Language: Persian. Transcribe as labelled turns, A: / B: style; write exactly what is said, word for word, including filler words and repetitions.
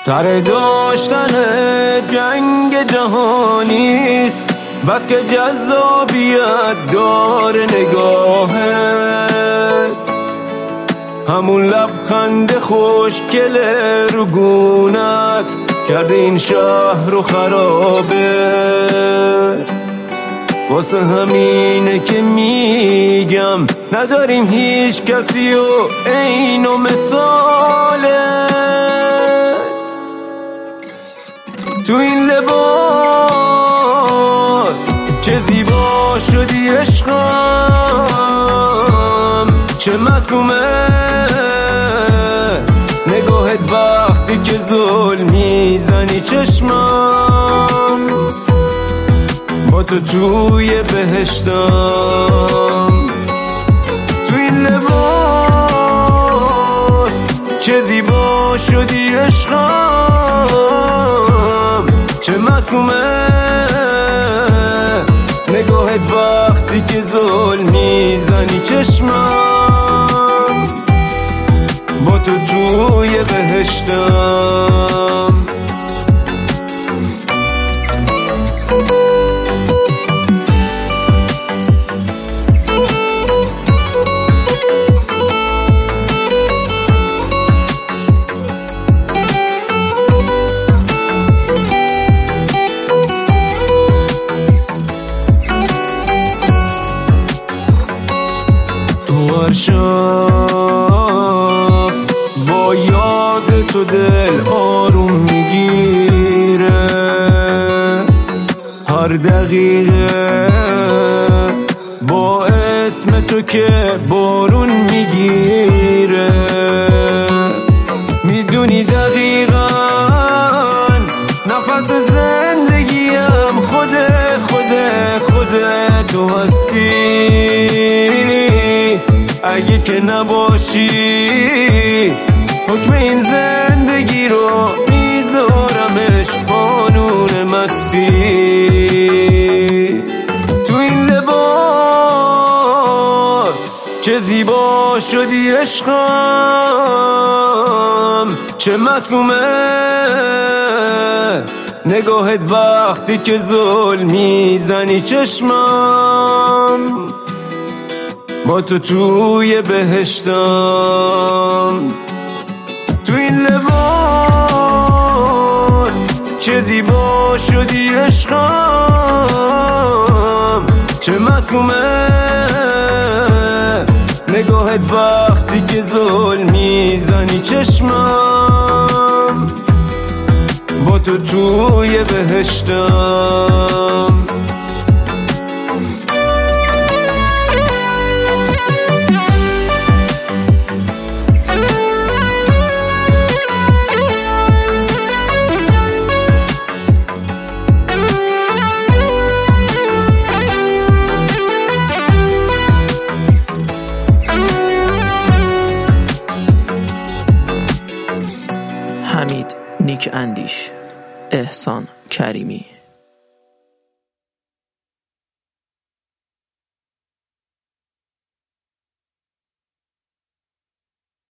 A: سر داشتن جنگ جهانیست، بس که جذابیت داره نگاهت. همون لبخند خوشگل رو گونت کرده این شهر رو خرابه. واسه همینه که میگم نداریم هیچ کسی و عین و مثاله. تو این لباس چه زیبا شدی عشقم، چه معصومه نگاهت وقتی که زل میزنی چشمم. با تو توی بهشتم. تو این لباس چه زیبا شدی عشقم، چه معصومه نگاهت وقتی که زل میزنی چشمم. با تو توی بهشتم. هر شب با یاد تو دل آروم میگیره، هر دقیقه با اسم تو که بارون میگیره. میدونی دقیقا نفس زندگیم خوده خوده خوده تو هستی. اگه که نباشی حکم این زندگی رو میذارمش قانون مستی. تو این لباس چه زیبا شدی عشقم، چه معصومه نگاهت وقتی که زل میزنی چشمم. با تو توی بهشتم. تو این لباس چه زیبا شدی عشقم، چه معصومه نگاهت وقتی که زل میزنی چشمم. با تو توی بهشتم.
B: حمید نیک اندیش، احسان کریمی.